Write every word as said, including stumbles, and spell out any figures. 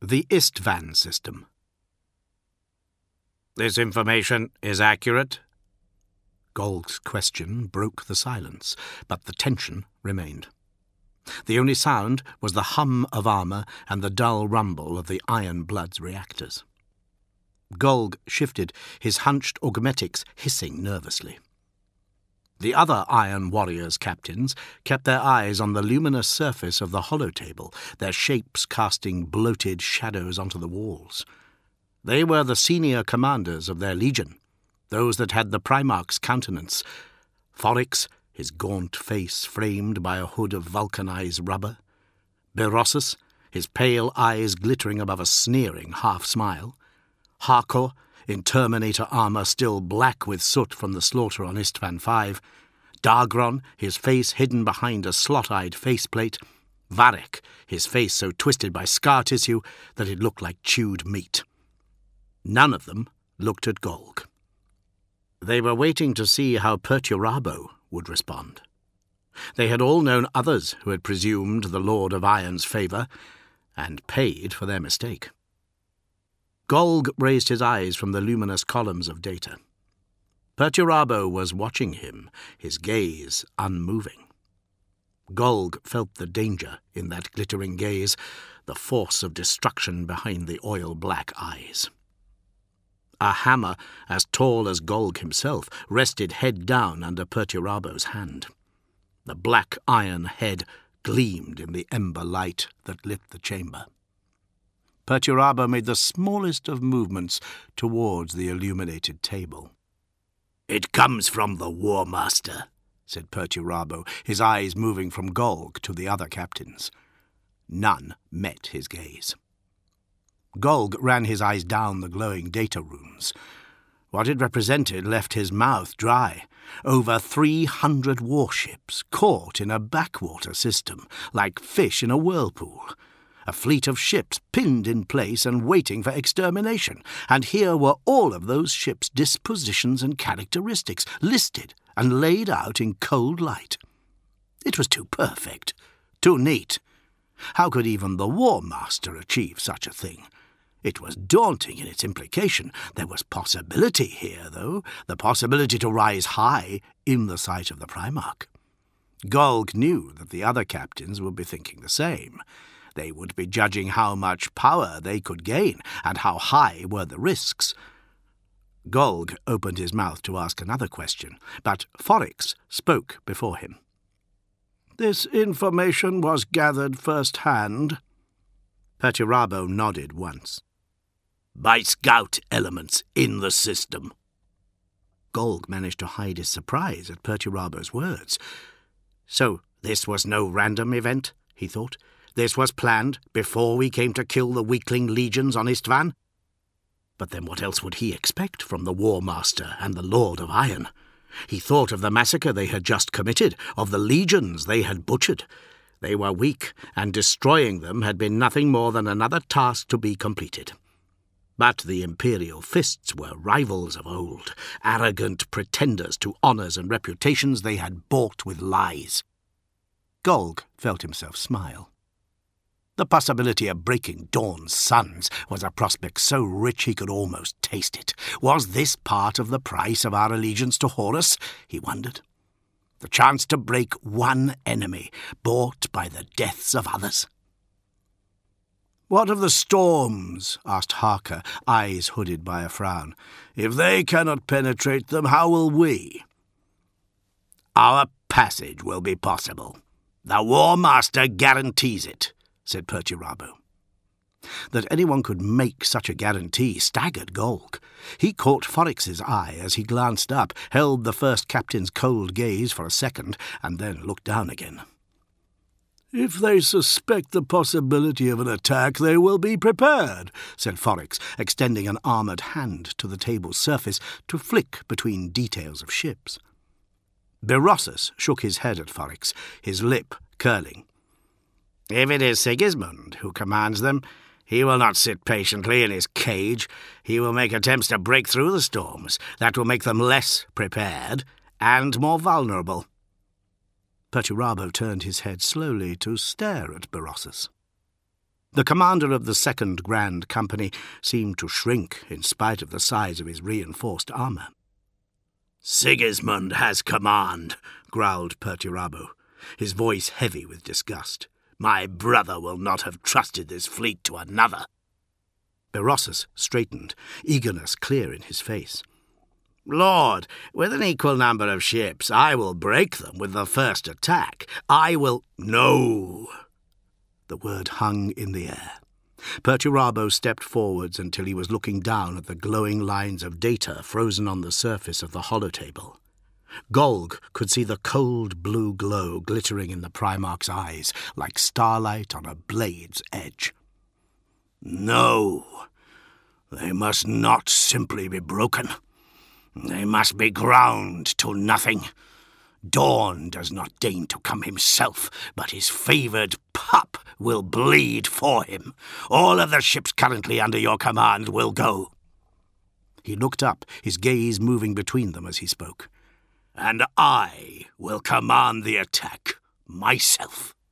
The Istvan System. "This information is accurate?" Golg's question broke the silence, but the tension remained. The only sound was the hum of armour and the dull rumble of the Iron Blood's reactors. Golg shifted, his hunched augmetics hissing nervously. The other Iron Warriors' captains kept their eyes on the luminous surface of the holotable, their shapes casting bloated shadows onto the walls. They were the senior commanders of their legion, those that had the Primarch's countenance. Forix, his gaunt face framed by a hood of vulcanized rubber. Berossus, his pale eyes glittering above a sneering half-smile. Harkor, in Terminator armour still black with soot from the slaughter on Istvan five. Dargron, his face hidden behind a slot-eyed faceplate. Varek, his face so twisted by scar tissue that it looked like chewed meat. None of them looked at Golg. They were waiting to see how Perturabo would respond. They had all known others who had presumed the Lord of Iron's favour, and paid for their mistake. Golg raised his eyes from the luminous columns of data. Perturabo was watching him, his gaze unmoving. Golg felt the danger in that glittering gaze, the force of destruction behind the oil-black eyes. A hammer, as tall as Golg himself, rested head down under Perturabo's hand. The black iron head gleamed in the ember light that lit the chamber. Perturabo made the smallest of movements towards the illuminated table. "It comes from the War Master," said Perturabo, his eyes moving from Golg to the other captains. None met his gaze. Golg ran his eyes down the glowing data runes. What it represented left his mouth dry. Over three hundred warships caught in a backwater system, like fish in a whirlpool. A fleet of ships pinned in place and waiting for extermination. And here were all of those ships' dispositions and characteristics, listed and laid out in cold light. It was too perfect, too neat. How could even the War Master achieve such a thing? It was daunting in its implication. There was possibility here, though, the possibility to rise high in the sight of the Primarch. Golg knew that the other captains would be thinking the same. They would be judging how much power they could gain, and how high were the risks. Golg opened his mouth to ask another question, but Forix spoke before him. "This information was gathered first-hand." Perturabo nodded once. "By scout elements in the system." Golg managed to hide his surprise at Perturabo's words. So this was no random event, he thought. This was planned before we came to kill the weakling legions on Istvan. But then what else would he expect from the War Master and the Lord of Iron? He thought of the massacre they had just committed, of the legions they had butchered. They were weak, and destroying them had been nothing more than another task to be completed. But the Imperial Fists were rivals of old, arrogant pretenders to honours and reputations they had bought with lies. Golg felt himself smile. The possibility of breaking Dawn's sons was a prospect so rich he could almost taste it. Was this part of the price of our allegiance to Horus? He wondered. The chance to break one enemy, bought by the deaths of others. "What of the storms?" asked Harker, eyes hooded by a frown. "If they cannot penetrate them, how will we?" "Our passage will be possible. The War Master guarantees it," said Perturabo. That anyone could make such a guarantee staggered Golg. He caught Forix's eye as he glanced up, held the first captain's cold gaze for a second, and then looked down again. "If they suspect the possibility of an attack, they will be prepared," said Forix, extending an armoured hand to the table's surface to flick between details of ships. Berossus shook his head at Forix, his lip curling. "If it is Sigismund who commands them, he will not sit patiently in his cage. He will make attempts to break through the storms. That will make them less prepared and more vulnerable." Perturabo turned his head slowly to stare at Berossus. The commander of the Second Grand Company seemed to shrink in spite of the size of his reinforced armour. "Sigismund has command," growled Perturabo, his voice heavy with disgust. "My brother will not have trusted this fleet to another." Berossus straightened, eagerness clear in his face. "Lord, with an equal number of ships, I will break them with the first attack. I will—" "No!" The word hung in the air. Perturabo stepped forwards until he was looking down at the glowing lines of data frozen on the surface of the holotable. Golg could see the cold blue glow glittering in the Primarch's eyes like starlight on a blade's edge. "No, they must not simply be broken. They must be ground to nothing. Dawn does not deign to come himself, but his favoured pup will bleed for him. All of the ships currently under your command will go." He looked up, his gaze moving between them as he spoke. "And I will command the attack myself."